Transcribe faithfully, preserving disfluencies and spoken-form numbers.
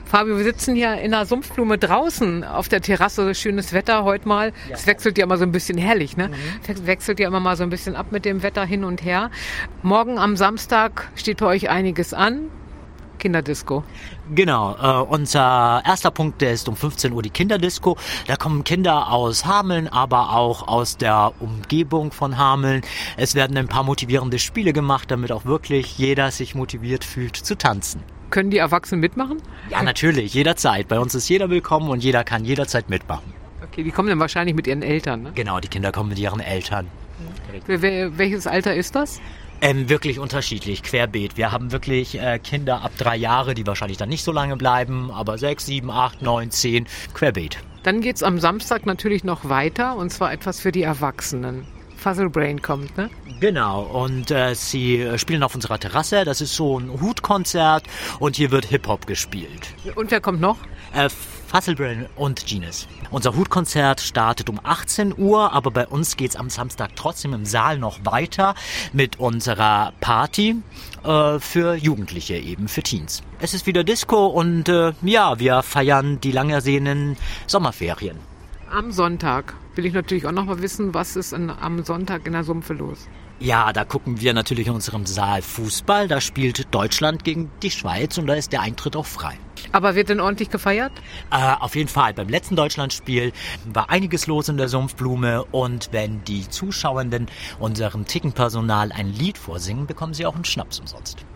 Fabio, wir sitzen hier in der Sumpfblume draußen auf der Terrasse. Schönes Wetter heute mal. Es ja. wechselt ja immer so ein bisschen herrlich, ne? Mhm. Wechselt ja immer mal so ein bisschen ab mit dem Wetter hin und her. Morgen am Samstag steht bei euch einiges an. Kinderdisco. Genau, äh, unser erster Punkt, der ist um fünfzehn Uhr die Kinderdisco. Da kommen Kinder aus Hameln, aber auch aus der Umgebung von Hameln. Es werden ein paar motivierende Spiele gemacht, damit auch wirklich jeder sich motiviert fühlt zu tanzen. Können die Erwachsenen mitmachen? Ja, natürlich, jederzeit. Bei uns ist jeder willkommen und jeder kann jederzeit mitmachen. Okay, die kommen dann wahrscheinlich mit ihren Eltern, ne? Genau, die Kinder kommen mit ihren Eltern. Mhm. Welches Alter ist das? Ähm, wirklich unterschiedlich, querbeet. Wir haben wirklich äh, Kinder ab drei Jahre, die wahrscheinlich dann nicht so lange bleiben, aber sechs, sieben, acht, neun, zehn, querbeet. Dann geht's am Samstag natürlich noch weiter, und zwar etwas für die Erwachsenen. Fuzzle Brain kommt, ne? Genau, und äh, sie spielen auf unserer Terrasse. Das ist so ein Hutkonzert und hier wird Hip-Hop gespielt. Und wer kommt noch? Äh, Fuzzle Brain und Genius. Unser Hutkonzert startet um achtzehn Uhr, aber bei uns geht's am Samstag trotzdem im Saal noch weiter mit unserer Party äh, für Jugendliche, eben für Teens. Es ist wieder Disco und äh, ja, wir feiern die lang ersehnten Sommerferien. Am Sonntag will ich natürlich auch noch mal wissen, was ist in, am Sonntag in der Sumpfe los? Ja, da gucken wir natürlich in unserem Saal Fußball. Da spielt Deutschland gegen die Schweiz und da ist der Eintritt auch frei. Aber wird denn ordentlich gefeiert? Äh, auf jeden Fall. Beim letzten Deutschlandspiel war einiges los in der Sumpfblume und wenn die Zuschauenden unserem Tickenpersonal ein Lied vorsingen, bekommen sie auch einen Schnaps umsonst.